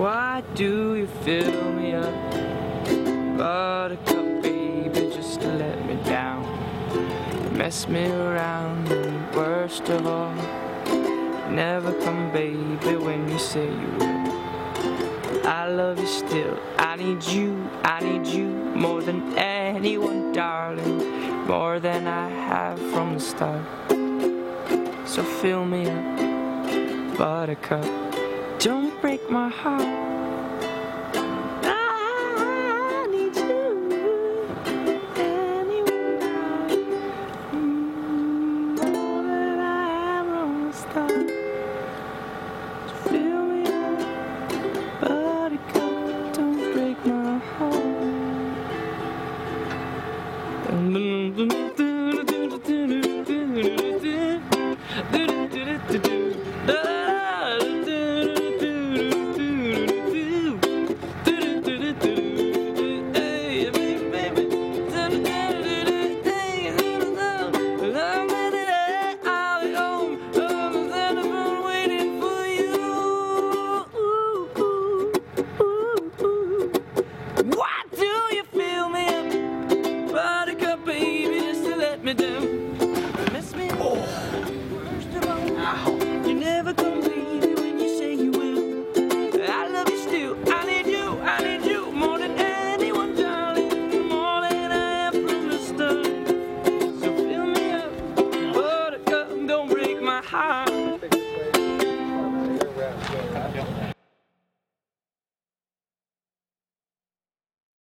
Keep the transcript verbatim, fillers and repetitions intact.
Why do you fill me up? Buttercup, baby, just to let me down. Mess me around, and worst of all, never come, baby, when you say you will. I love you still, I need you, I need you more than anyone, darling, more than I have from the start. So fill me up, buttercup, don't break my heart.